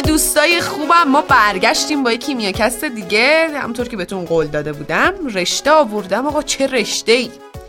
دوستای خوبم، ما برگشتیم با یک کیمیاکست دیگه. همونطور که بهتون قول داده بودم رشته آوردم. آقا چه رشته‌ای؟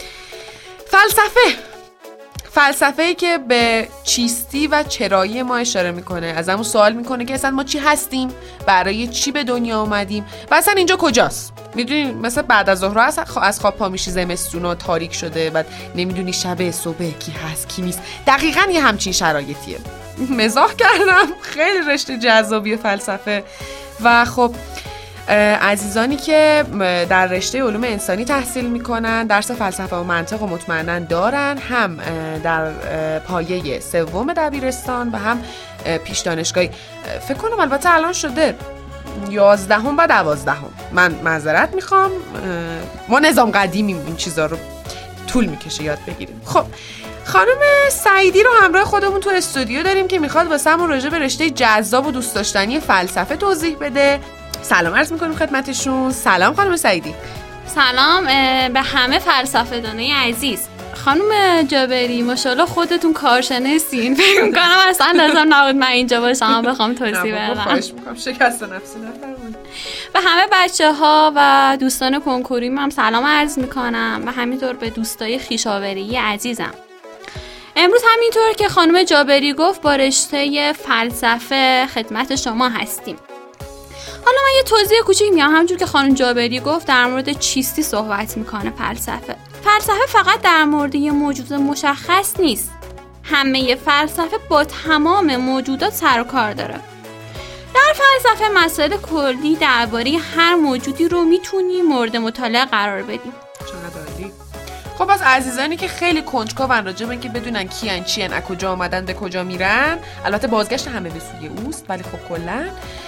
فلسفه‌ای که به چیستی و چرایی ما اشاره میکنه. از همون سوال میکنه که اصلا ما چی هستیم، برای چی به دنیا اومدیم و اصلا اینجا کجاست. میدونی مثلا بعد از ظهر از خواب پا میشی، زمستونا تاریک شده، بعد نمیدونی شب صبح کی هست کی نیست. دقیقاً یه همچین شرایطیه. مزاح کردم. خیلی رشته جذابی فلسفه. و خب عزیزانی که در رشته علوم انسانی تحصیل میکنن درس فلسفه و منطق و مطمئنا دارن، هم در پایه سوم دبیرستان و هم پیش دانشگاهی. فکر کنم البته الان شده 11 و 12. من معذرت میخوام، ما نظام قدیمیم، این چیزا رو طول میکشه یاد بگیریم. خب خانم سعیدی رو همراه خودمون تو استودیو داریم که میخواد واسمون راجع به رشته جذاب و دوست داشتنی فلسفه توضیح بده. سلام عرض میکنیم خدمتشون. سلام خانم سعیدی. سلام به همه فلسفه دانای عزیز. خانم جابری ماشاءالله خودتون کارشناسین. فکر می‌کنم اصلا لازم نبود من اینجا باشم بخوام توضیح بدم. خواهش می‌کنم، شکست نفسی نفرمایید. به همه بچه‌ها و دوستان کنکوریم هم سلام عرض میکنم و همینطور به دوستای خویشاوری عزیزم. امروز همینطور که خانم جابری گفت با رشته فلسفه خدمت شما هستیم. حالا من یه توضیح کوچیک میگم. همونجور که خانم جابری گفت در مورد چیستی صحبت میکنه فلسفه فقط در مورد یه موجود مشخص نیست. همه فلسفه با تمام موجودات سر و کار داره. در فلسفه مسائل کلی درباره هر موجودی رو میتونیم مورد مطالعه قرار بدیم. چقدر عالی. خب از عزیزانی که خیلی کنجکاون راجع به اینکه بدونن کیان چیان، از کجا اومدن به کجا میرن، البته بازگشت همه به سوی اوست، ولی خب کلا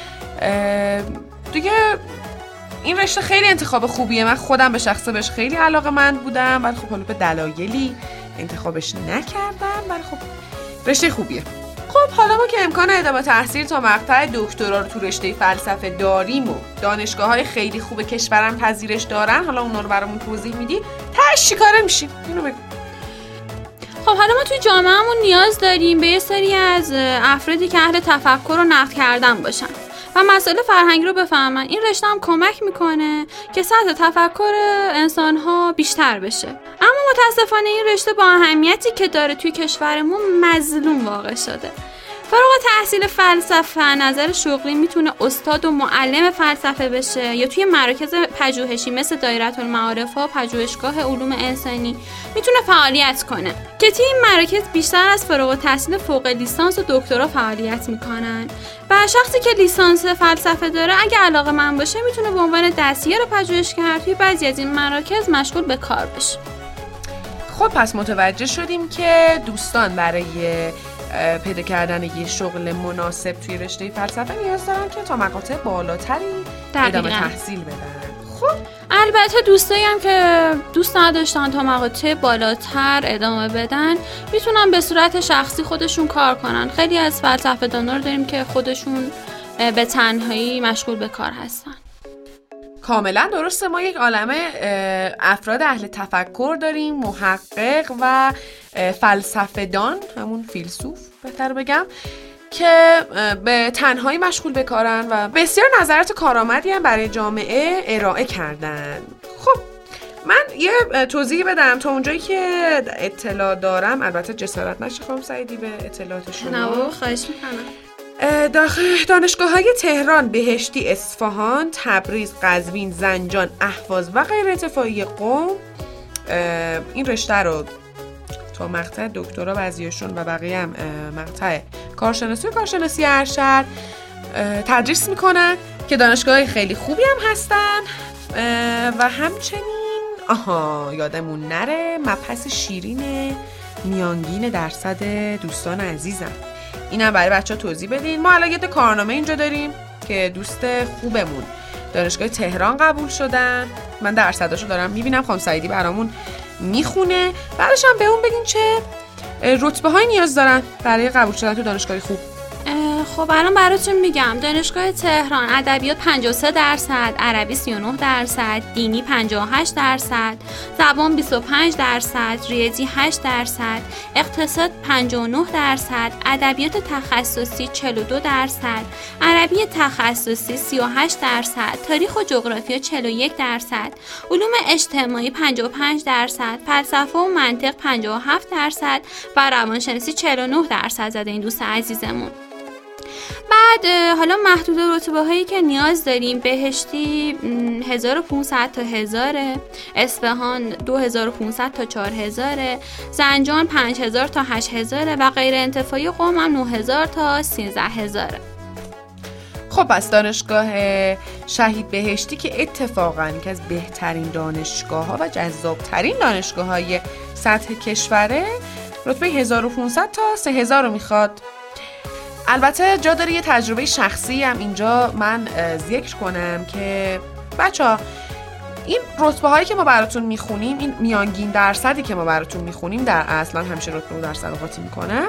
دیگه این رشته خیلی انتخاب خوبیه. من خودم به شخصه بهش خیلی علاقه‌مند بودم، ولی خب حالا به دلایلی انتخابش نکردم، ولی خب رشته خوبیه. خب حالا ما که امکان ادامه تحصیل تا مقطع دکترا رو تو رشته فلسفه داریم و دانشگاه‌های خیلی خوب کشورم پذیرش دارن، حالا اونا رو برامون توضیح میدی، تاش چیکاره میشیم؟ اینو بگو. خب حالا ما توی جامعهمون نیاز داریم به یه سری از افرادی که اهل تفکر و نقد کردن باشن و مسائل فرهنگی رو بفهمن. این رشته هم کمک میکنه که سطح تفکر انسان‌ها بیشتر بشه. اما متاسفانه این رشته با اهمیتی که داره توی کشورمون مظلوم واقع شده. فارغ التحصیل فلسفه نظر شغلی میتونه استاد و معلم فلسفه بشه یا توی مراکز پژوهشی مثل دایره‌المعارف ها پژوهشگاه علوم انسانی میتونه فعالیت کنه که توی این مراکز بیشتر از فارغ التحصیل فوق لیسانس و دکترا فعالیت میکنن و شخصی که لیسانس فلسفه داره اگه علاقه‌مند باشه میتونه به عنوان دستیار پژوهشگر توی بعضی از این مراکز مشغول به کار بشه. خب پس متوجه شدیم که دوستان برای پیدا کردن یه شغل مناسب توی رشته فلسفه نیاز دارن که تا مقاطع بالاتری ادامه تحصیل بدن. خب البته دوستایی هم که دوست نداشتن تا مقاطع بالاتر ادامه بدن میتونن به صورت شخصی خودشون کار کنن. خیلی از فلسفه دانا رو داریم که خودشون به تنهایی مشغول به کار هستن. کاملا درسته. ما یک عالمه افراد اهل تفکر داریم، محقق و فلسفه دان، همون فیلسوف بهتر بگم، که به تنهایی مشغول به کارن و بسیار نظرات کارآمدی هم برای جامعه ارائه کردن. خب من یه توضیح بدم تا اونجایی که اطلاع دارم، البته جسارت نشه خانم سعیدی به اطلاعات شما. نه خواهش میکنم. دانشگاه‌های تهران، بهشتی، اصفهان، تبریز، قزوین، زنجان، اهواز و غیر ارتفاعی قم این رشته رو تا مقطع دکترا بعضیشون و بقیه هم مقطع کارشناسی ارشد تدریس میکنن که دانشگاه خیلی خوبی هم هستن و همچنین یادمون نره مبحث شیرین میانگین درصد دوستان عزیزم، اینم برای بچه‌ها توضیح بدین. ما الان یه کارنامه اینجا داریم که دوست خوبمون دانشگاه تهران قبول شدن. من درصداشو دارم میبینم، خانم سعیدی برامون میخونه. بعدش هم به اون بگین چه رتبه های نیاز دارن برای قبول شدن تو دانشگاه خوب. خب الان براتون میگم. دانشگاه تهران ادبیات 53%، عربی 39%، دینی 58%، زبان 25%، ریاضی 8%، اقتصاد 59%، ادبیات تخصصی 42%، عربی تخصصی 38%، تاریخ و جغرافیا 41%، علوم اجتماعی 55%، فلسفه و منطق 57% و روانشناسی 49% زده این دوست عزیزمون. بعد حالا محدود رتبه هایی که نیاز داریم: بهشتی 1500 تا 1000، اصفهان 2500 تا 4000، زنجان 5000 تا 8000 و غیر انتفاعی قم هم 9000 تا 13000. خب پس دانشگاه شهید بهشتی که اتفاقاً یکی از بهترین دانشگاه‌ها و جذاب‌ترین دانشگاه‌های سطح کشوره، رتبه 1500 تا 3000 رو میخواد. البته جا داره یه تجربه شخصی هم اینجا من ذکر کنم که بچه‌ها این رتبه هایی که ما براتون میخونیم، این میانگین درصدی که ما براتون میخونیم، در اصلا همیشه رتبه و درصد رو قاطی میکنم،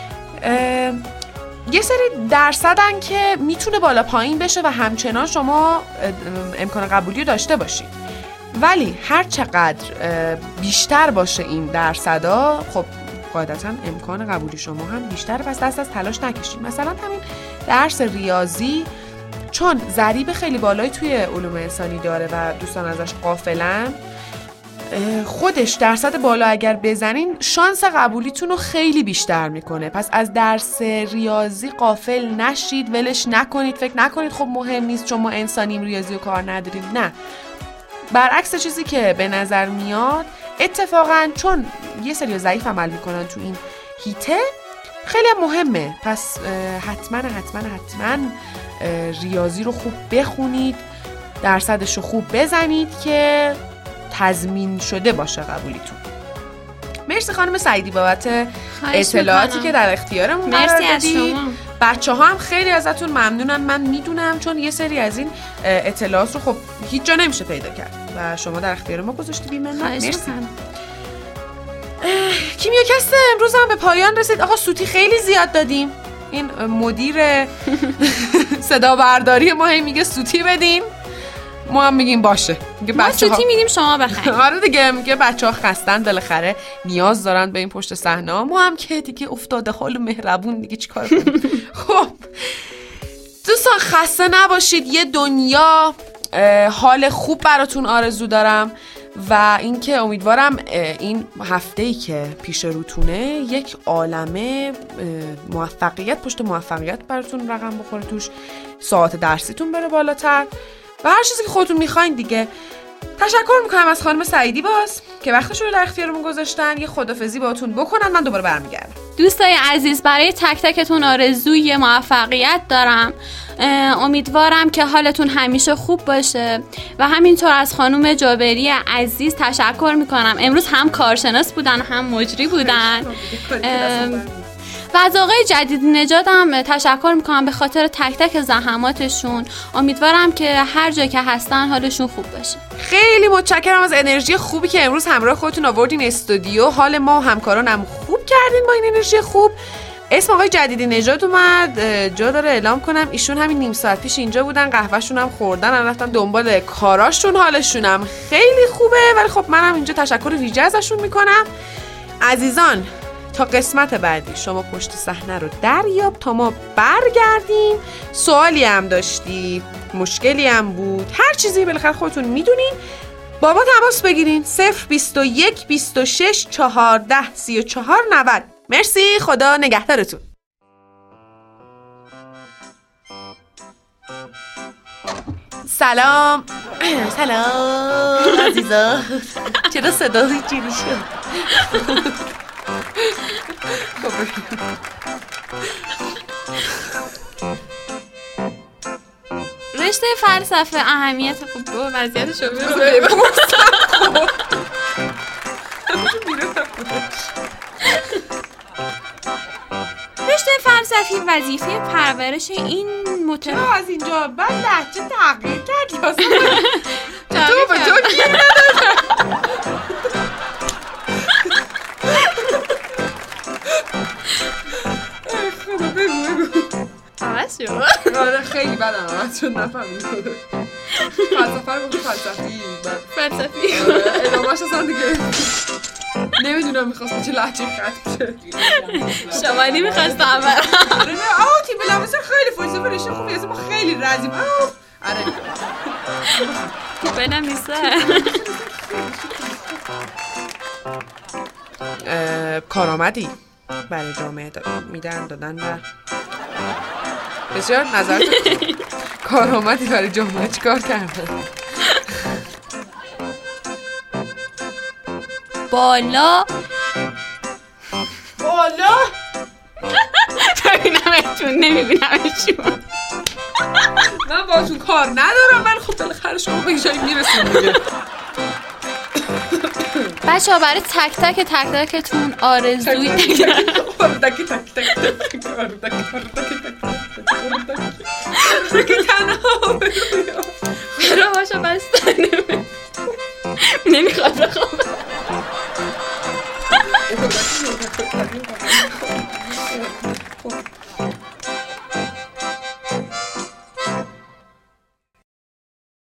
یه سری درصدن که میتونه بالا پایین بشه و همچنان شما امکان قبولی رو داشته باشید، ولی هر چقدر بیشتر باشه این درصدا، خب قاعدتا امکان قبولی شما هم بیشتره، پس دست از تلاش نکشید. مثلا همین درس ریاضی چون ضریب خیلی بالایی توی علوم انسانی داره و دوستان ازش غافلن، خودش درصد بالا اگر بزنین شانس قبولیتون رو خیلی بیشتر میکنه. پس از درس ریاضی غافل نشید، ولش نکنید، فکر نکنید خب مهم نیست چون ما انسانیم ریاضی و کار نداریم. نه، برعکس چیزی که به نظر میاد، اتفاقا چون یه سری ضعیف عمل میکنن تو این هیته خیلی مهمه. پس حتما ریاضی رو خوب بخونید، درصدش رو خوب بزنید که تضمین شده باشه قبولیتون. مرسی خانم سعیدی بابت اطلاعاتی که در اختیارمون قرار دادید. بچه‌ها هم خیلی ازتون ممنونن، من میدونم، چون یه سری از این اطلاعات رو خب هیچ جا نمیشه پیدا کرد و شما در اختیار ما گذاشتید. بی‌منت. مرسی. کیمیاکست امروز هم به پایان رسید. آقا سوتی خیلی زیاد دادیم. این مدیر صدا برداری ما هی میگه سوتی بدین، ما هم میگیم باشه. ما سوتی میدیم شما بخرید. آره دیگه، میگه بچه‌ها خستن بالاخره نیاز دارن به این پشت صحنه، ما هم که دیگه افتاده حال مهربون دیگه چیکار کنیم. خب دوستان خسته نباشید، یه دنیا حال خوب براتون آرزو دارم و اینکه امیدوارم این هفته‌ای که پیش روتونه یک عالمه موفقیت پشت موفقیت براتون رقم بخوره، توش ساعت درسیتون بره بالاتر و هر چیزی که خودتون میخواین دیگه. تشکر میکنم از خانم سعیدی باز که وقتشون رو در اختیارمون گذاشتن. یه خدافظی باهاتون بکنن، من دوباره برمیگردم. دوستای عزیز، برای تک تکتون آرزوی موفقیت دارم. امیدوارم که حالتون همیشه خوب باشه و همینطور از خانم جابری عزیز تشکر میکنم. امروز هم کارشناس بودن هم مجری بودن. و از آقای جدید نژاد هم تشکر میکنم به خاطر تک تک زحماتشون. امیدوارم که هر جا که هستن حالشون خوب باشه. خیلی متشکرم از انرژی خوبی که امروز همراه خودتون آوردین استودیو. حال ما و همکارانم خوب کردین با این انرژی خوب. اسم آقای جدید نژاد اومد، جا داره اعلام کنم ایشون همین نیم ساعت پیش اینجا بودن، قهوهشون هم خوردن، رفتن دنبال کاراشون. حالشون هم خیلی خوبه، ولی خب منم اینجا تشکر ویژه ازشون میکنم. عزیزان تا قسمت بعدی شما پشت صحنه رو دریاب تا ما برگردیم. سوالی هم داشتی، مشکلی هم بود، هر چیزی بالاخره خودتون میدونین، با ما تماس بگیرین. 021 26 14 34 90. مرسی، خدا نگهدارتون. سلام عزیزا، چرا صدا جیری شد؟ رشته فلسفه اهمیت خوب و وضعیت شما رو رشته فلسفی وظیفه پرورش این چرا از اینجا بعد لهجه تغییر کرد؟ تو به تو گیر ندادم. خدا بگو شد. آره خیلی بدم آمد چون نفهمید. فلسفه رو گفت فلسفی. ادامه‌اش اصلا دیگه نمیدونم میخواست چه لحجه ختم شه. شما نمیخواست اول. آره نه آوتی بلامس خیلی فلسفه رشته خوبی هست ما خیلی رزیم. آره بنم نیسته. کارآمدی برای جامعه دادن و بسیار نظر کارآمدی برای جامعه چیکار کردن؟ بالا ببینمتون نمیبینمشون. من باشون کار ندارم ولی خب بالاخره شما به جایی میرسیم دیگه. بچه‌ها برای تک تکتون آرزوی تنها برا باشا بستنه نمیخواد بخواب.